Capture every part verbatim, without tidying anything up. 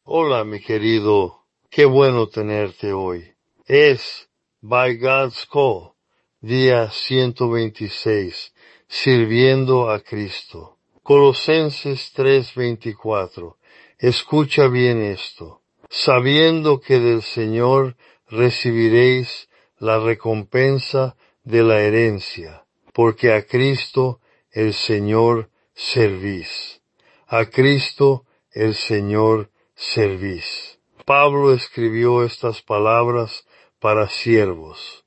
Hola, mi querido. Qué bueno tenerte hoy. Es By God's Call, día ciento veintiséis, sirviendo a Cristo. Colosenses tres veinticuatro. Escucha bien esto. Sabiendo que del Señor recibiréis la recompensa de la herencia, porque a Cristo el Señor servís. A Cristo el Señor servís. Pablo escribió estas palabras para siervos,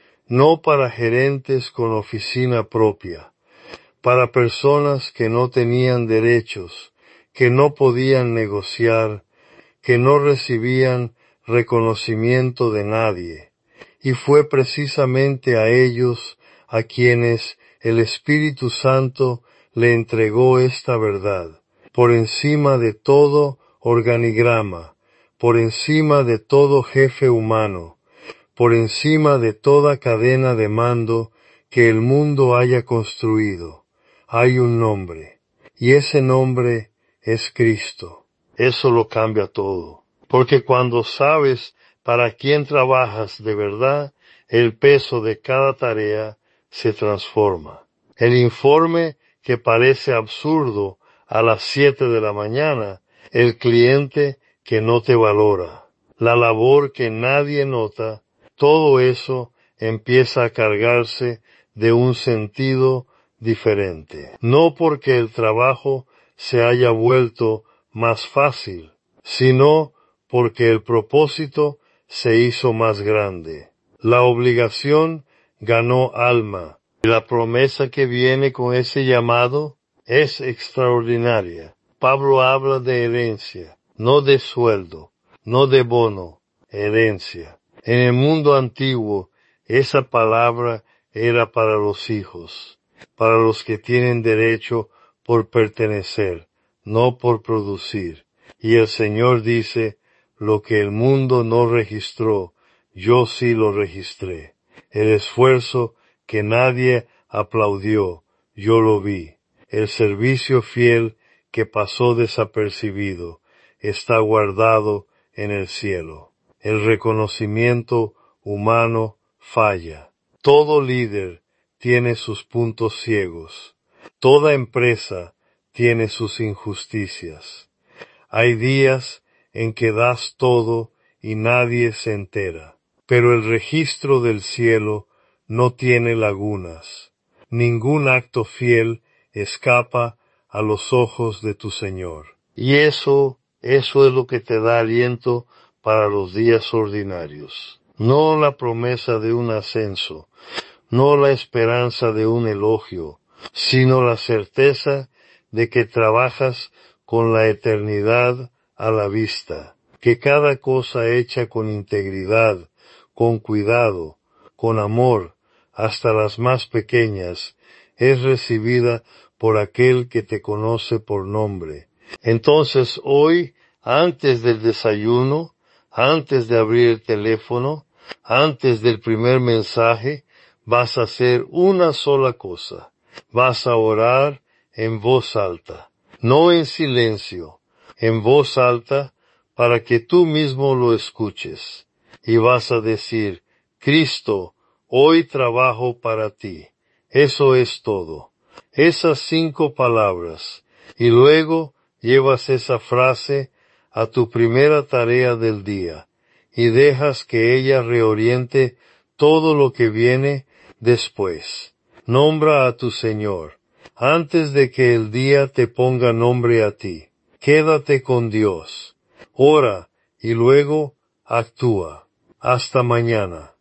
no para gerentes con oficina propia, para personas que no tenían derechos, que no podían negociar, que no recibían reconocimiento de nadie, y fue precisamente a ellos a quienes el Espíritu Santo le entregó esta verdad, por encima de todo organigrama, por encima de todo jefe humano, por encima de toda cadena de mando que el mundo haya construido, hay un nombre, y ese nombre es Cristo. Eso lo cambia todo, porque cuando sabes para quién trabajas de verdad, el peso de cada tarea se transforma. El informe que parece absurdo a las siete de la mañana, el cliente que no te valora, la labor que nadie nota, todo eso empieza a cargarse de un sentido diferente. No porque el trabajo se haya vuelto más fácil, sino porque el propósito se hizo más grande. La obligación ganó alma, y la promesa que viene con ese llamado es extraordinaria. Pablo habla de herencia, no de sueldo, no de bono, herencia. En el mundo antiguo, esa palabra era para los hijos, para los que tienen derecho por pertenecer, no por producir. Y el Señor dice, lo que el mundo no registró, yo sí lo registré. El esfuerzo que nadie aplaudió, yo lo vi. El servicio fiel que pasó desapercibido, está guardado en el cielo. El reconocimiento humano falla. Todo líder tiene sus puntos ciegos. Toda empresa tiene sus injusticias. Hay días en que das todo y nadie se entera. Pero el registro del cielo no tiene lagunas. Ningún acto fiel escapa a los ojos de tu Señor. Y eso, eso es lo que te da aliento para los días ordinarios. No la promesa de un ascenso, no la esperanza de un elogio, sino la certeza de que trabajas con la eternidad a la vista, que cada cosa hecha con integridad, con cuidado, con amor, hasta las más pequeñas, es recibida por aquel que te conoce por nombre. Entonces hoy, antes del desayuno, antes de abrir el teléfono, antes del primer mensaje, vas a hacer una sola cosa. Vas a orar en voz alta, no en silencio, en voz alta, para que tú mismo lo escuches. Y vas a decir, Cristo, hoy trabajo para ti. Eso es todo. Esas cinco palabras. Y luego llevas esa frase a tu primera tarea del día y dejas que ella reoriente todo lo que viene después. Nombra a tu Señor antes de que el día te ponga nombre a ti. Quédate con Dios. Ora y luego actúa. Hasta mañana.